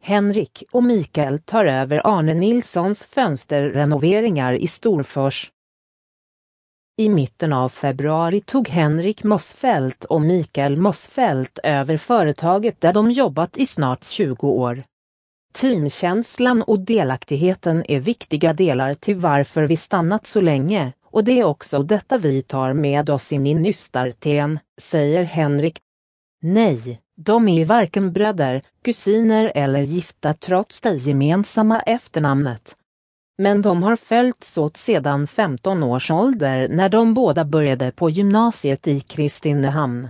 Henrik och Mikael tar över Arne Nilssons fönsterrenoveringar i Storfors. I mitten av februari tog Henrik Mossfeldt och Mikael Mossfeldt över företaget där de jobbat i snart 20 år. Teamkänslan och delaktigheten är viktiga delar till varför vi stannat så länge, och det är också detta vi tar med oss in i Nystarten, säger Henrik. Nej, de är varken bröder, kusiner eller gifta trots det gemensamma efternamnet. Men de har följts åt sedan 15 års ålder när de båda började på gymnasiet i Kristinehamn.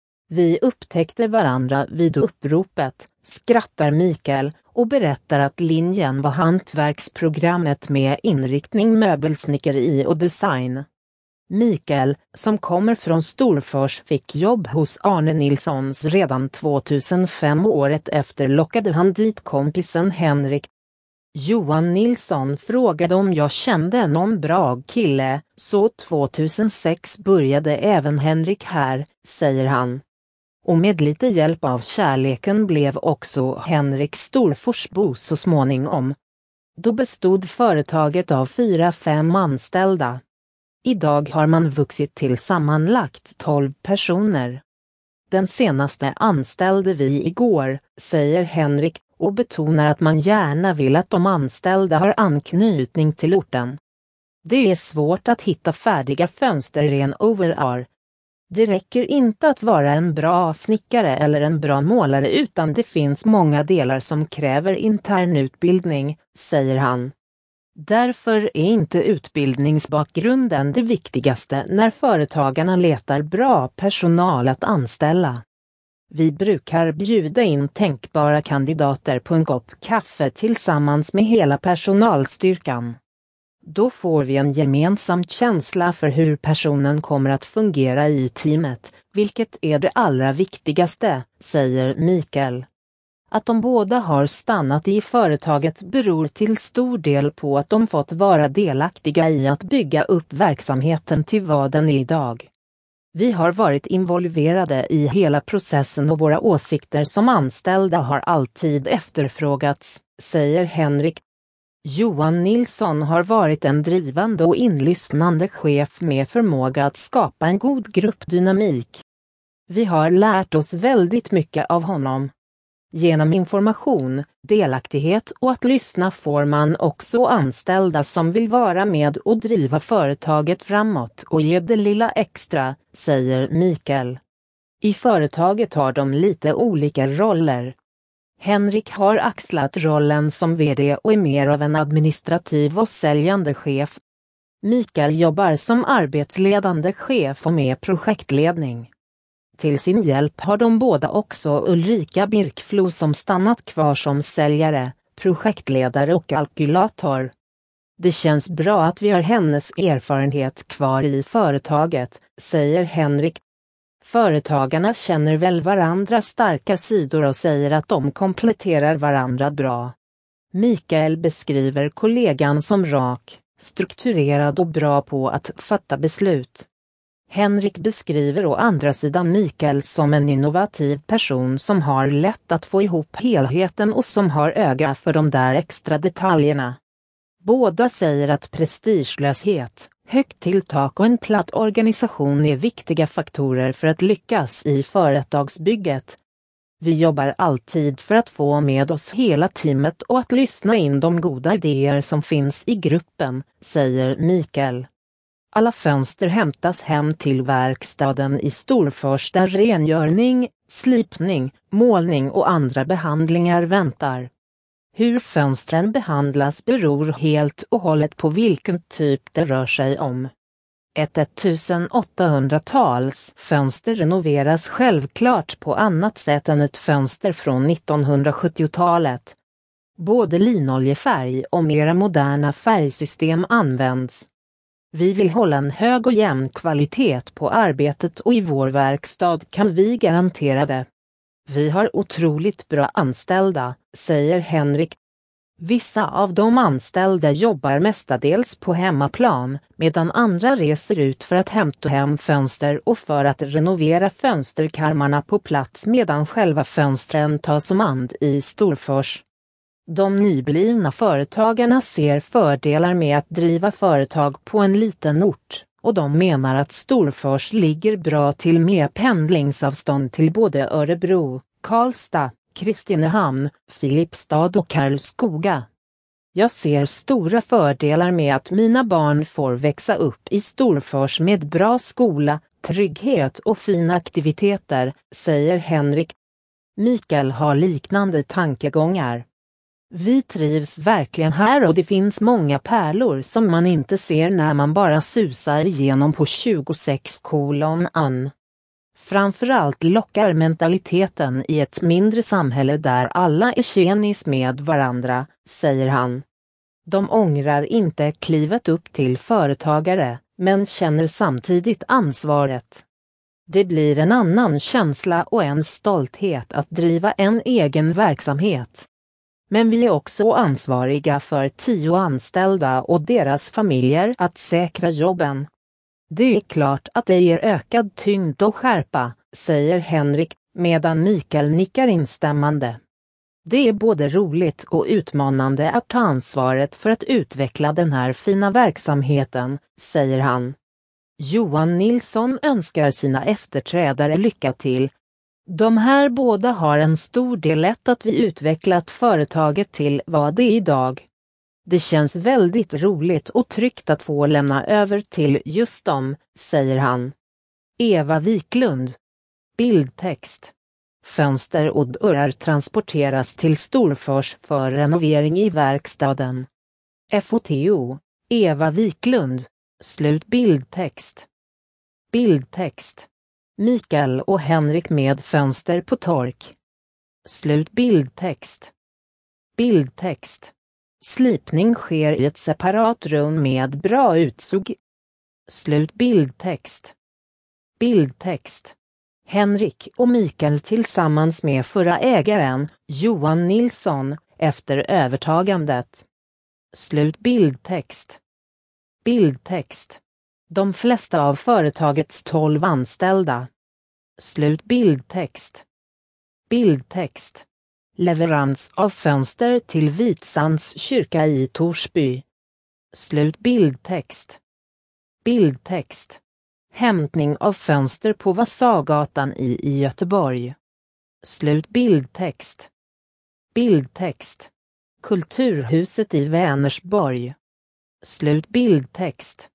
Vi upptäckte varandra vid uppropet, skrattar Mikael och berättar att linjen var hantverksprogrammet med inriktning möbelsnickeri och design. Mikael, som kommer från Storfors, fick jobb hos Arne Nilssons redan 2005. Året efter lockade han dit kompisen Henrik. Johan Nilsson frågade om jag kände någon bra kille, så 2006 började även Henrik här, säger han. Och med lite hjälp av kärleken blev också Henrik Storforsbo så småningom. Då bestod företaget av 4-5 anställda. Idag har man vuxit till sammanlagt 12 personer. Den senaste anställde vi igår, säger Henrik, och betonar att man gärna vill att de anställda har anknytning till orten. Det är svårt att hitta färdiga fönsterrenoverar. Det räcker inte att vara en bra snickare eller en bra målare, utan det finns många delar som kräver intern utbildning, säger han. Därför är inte utbildningsbakgrunden det viktigaste när företagarna letar bra personal att anställa. Vi brukar bjuda in tänkbara kandidater på en kopp kaffe tillsammans med hela personalstyrkan. Då får vi en gemensam känsla för hur personen kommer att fungera i teamet, vilket är det allra viktigaste, säger Mikael. Att de båda har stannat i företaget beror till stor del på att de fått vara delaktiga i att bygga upp verksamheten till vad den är idag. Vi har varit involverade i hela processen och våra åsikter som anställda har alltid efterfrågats, säger Henrik. Johan Nilsson har varit en drivande och inlyssnande chef med förmåga att skapa en god gruppdynamik. Vi har lärt oss väldigt mycket av honom. Genom information, delaktighet och att lyssna får man också anställda som vill vara med och driva företaget framåt och ge det lilla extra, säger Mikael. I företaget har de lite olika roller. Henrik har axlat rollen som vd och är mer av en administrativ och säljande chef. Mikael jobbar som arbetsledande chef och med projektledning. Till sin hjälp har de båda också Ulrika Birkflo som stannat kvar som säljare, projektledare och kalkylator. Det känns bra att vi har hennes erfarenhet kvar i företaget, säger Henrik. Företagarna känner väl varandras starka sidor och säger att de kompletterar varandra bra. Mikael beskriver kollegan som rak, strukturerad och bra på att fatta beslut. Henrik beskriver å andra sidan Mikael som en innovativ person som har lätt att få ihop helheten och som har öga för de där extra detaljerna. Båda säger att prestigelöshet, högt tilltak och en platt organisation är viktiga faktorer för att lyckas i företagsbygget. Vi jobbar alltid för att få med oss hela teamet och att lyssna in de goda idéer som finns i gruppen, säger Mikael. Alla fönster hämtas hem till verkstaden i Storfors där rengöring, slipning, målning och andra behandlingar väntar. Hur fönstren behandlas beror helt och hållet på vilken typ det rör sig om. Ett 1800-tals fönster renoveras självklart på annat sätt än ett fönster från 1970-talet. Både linoljefärg och mera moderna färgsystem används. Vi vill hålla en hög och jämn kvalitet på arbetet och i vår verkstad kan vi garantera det. Vi har otroligt bra anställda, säger Henrik. Vissa av de anställda jobbar mestadels på hemmaplan, medan andra reser ut för att hämta hem fönster och för att renovera fönsterkarmarna på plats medan själva fönstren tas om hand i Storfors. De nyblivna företagarna ser fördelar med att driva företag på en liten ort, och de menar att Storfors ligger bra till med pendlingsavstånd till både Örebro, Karlstad, Kristinehamn, Filipstad och Karlskoga. Jag ser stora fördelar med att mina barn får växa upp i Storfors med bra skola, trygghet och fina aktiviteter, säger Henrik. Mikael har liknande tankegångar. Vi trivs verkligen här och det finns många pärlor som man inte ser när man bara susar igenom på 26:an. Framförallt lockar mentaliteten i ett mindre samhälle där alla är tjenis med varandra, säger han. De ångrar inte klivet upp till företagare, men känner samtidigt ansvaret. Det blir en annan känsla och en stolthet att driva en egen verksamhet. Men vi är också ansvariga för 10 anställda och deras familjer att säkra jobben. Det är klart att det ger ökad tyngd och skärpa, säger Henrik, medan Mikael nickar instämmande. Det är både roligt och utmanande att ta ansvaret för att utveckla den här fina verksamheten, säger han. Johan Nilsson önskar sina efterträdare lycka till. De här båda har en stor del i att vi utvecklat företaget till vad det är idag. Det känns väldigt roligt och tryggt att få lämna över till just dem, säger han. Eva Wiklund. Bildtext. Fönster och dörrar transporteras till Storfors för renovering i verkstaden. FOTO. Eva Wiklund. Slut bildtext. Bildtext. Mikael och Henrik med fönster på tork. Slut bildtext. Bildtext. Slipning sker i ett separat rum med bra utsug. Slut bildtext. Bildtext. Henrik och Mikael tillsammans med förra ägaren, Johan Nilsson, efter övertagandet. Slut bildtext. Bildtext. De flesta av företagets 12 anställda. Slut bildtext. Bildtext. Leverans av fönster till Vitsands kyrka i Torsby. Slut bildtext. Bildtext. Hämtning av fönster på Vasagatan i Göteborg. Slut bildtext. Bildtext. Kulturhuset i Vänersborg. Slut bildtext.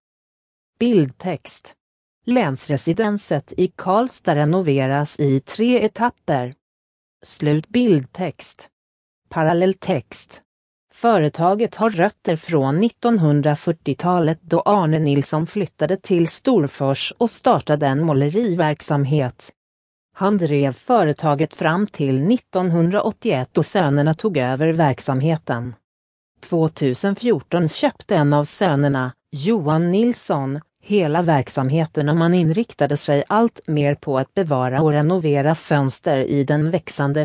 Bildtext. Länsresidenset i Karlstad renoveras i 3 etapper. Slut bildtext. Parallelltext. Företaget har rötter från 1940-talet då Arne Nilsson flyttade till Storfors och startade en måleriverksamhet. Han drev företaget fram till 1981 och sönerna tog över verksamheten. 2014 köpte en av sönerna, Johan Nilsson, hela verksamheten och man inriktade sig allt mer på att bevara och renovera fönster i den växande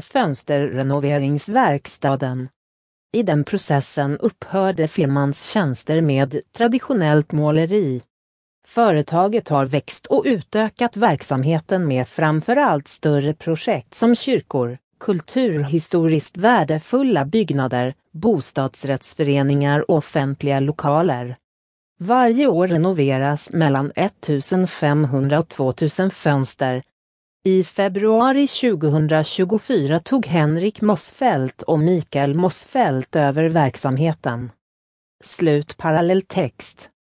fönsterrenoveringsverkstaden. I den processen upphörde firmans tjänster med traditionellt måleri. Företaget har växt och utökat verksamheten med framförallt större projekt som kyrkor, kulturhistoriskt värdefulla byggnader, bostadsrättsföreningar och offentliga lokaler. Varje år renoveras mellan 1500 och 2000 fönster. I februari 2024 tog Henrik Mossfeldt och Mikael Mossfeldt över verksamheten. Slut parallelltext.